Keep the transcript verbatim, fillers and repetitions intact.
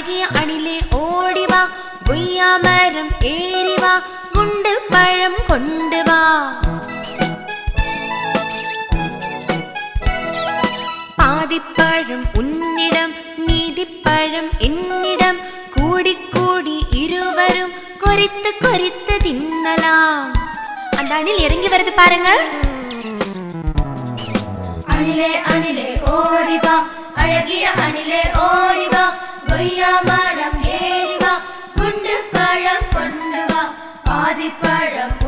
அழகிய அணிலே ஓடிவா, கொய்யா மரம் ஏறிவா, குண்டு பழம் கொண்டு வா. பாதிப்பழம் உன்னிடம், மீதிப்பழம் என்னிடம், கூடி கூடி இருவரும் கொறித்து கொறித்து தின்னலாம். அந்த அணில் இறங்கி வருது பாருங்க. அணிலே அணிலே ஓடிவா, அழகிய அணிலே ஓடிவா, கொய்யா மரம் ஏறிவா, குண்டு பழம் கொண்டு வா, பாதிப்பழம்